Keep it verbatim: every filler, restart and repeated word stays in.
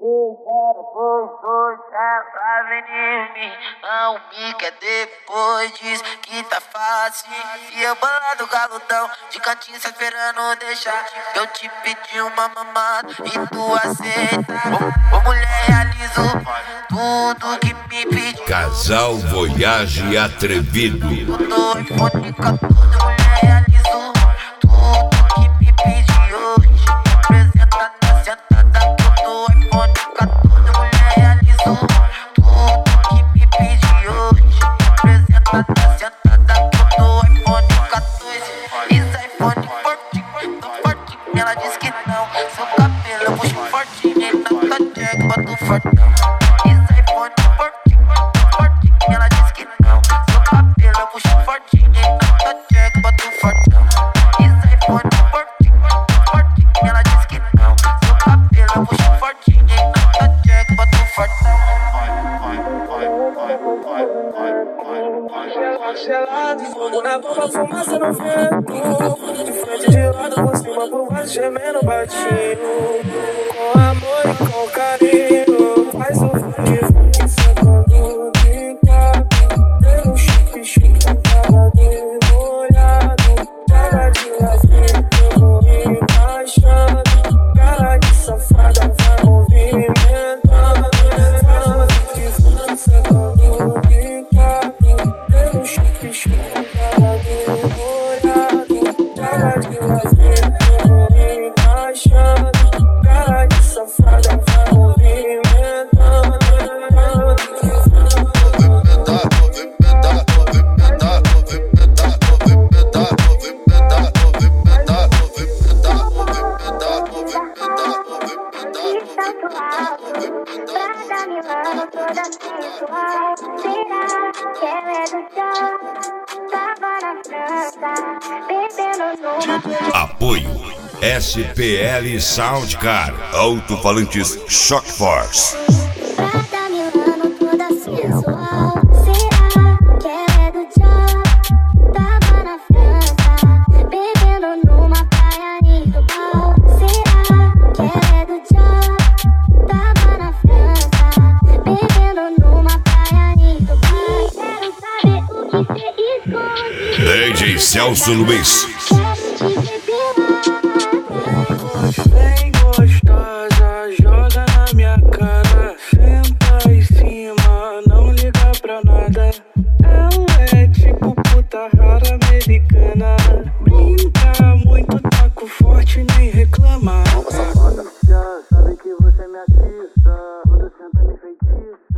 Ela vem em mim, não me quer depois diz que tá fácil. E eu bolado galudão, de cantinho só esperando deixar. Eu te pedi uma mamada e tu aceita. Ô, ô mulher, realizo tudo que me pediu. Casal Voyage Atrevido. Eu tô infônica, tudo mulher, realizo tudo que me pediu. Apresenta na sentada, eu tô infônica, tudo mulher, realizo tudo que me pediu. Apresenta na sentada, eu tô iPhone quatorze. Isso iPhone forte, tô forte. Ela diz que não, seu cabelo eu puxo forte. Nem na Jack, boto fortão. Isso iPhone forte, tô forte. Ela diz que não, seu cabelo eu puxo forte. Nem na Jack, boto fortão. Isso iPhone forte, tô forte. Ela diz que não, seu cabelo eu puxo forte. Nem na Jack, boto fortão. Gelado, fogo na boca, fumaça no vento. De frente de lado, por cima, por baixo, gemendo baixinho. Com amor e com carinho, faz o fone sentando de quatro. Pelo chique, chique, caladinho, molhado. Cara de lazer, eu vou encaixando. Cara de safada, vai movimentando. Faz o fone sentando de quatro. Pelo chique, chique, caladinho, molhado. Cara de lazer, eu vou encaixando. Cara de safada, vai movimentando. Toda sensual, será que ela é do chão? Tava na França, bebendo no Apoio S P L Soundcar. Alto-falantes Shock Force. Prada Milano, toda sensual, será que ela é do chão? Tava na França, bebendo numa praia em Tubal. Será que ela é do chão? Tava na França, bebendo numa praia em Tubal. Quero saber o que cê esconde. D J Celso Luiz. Vem gostosa, joga na minha cara. Senta em cima, não liga pra nada. Ela é tipo puta rara americana. Brinca muito, taco forte, nem reclama. Já sabe que você me atiça, quando senta me feitiça.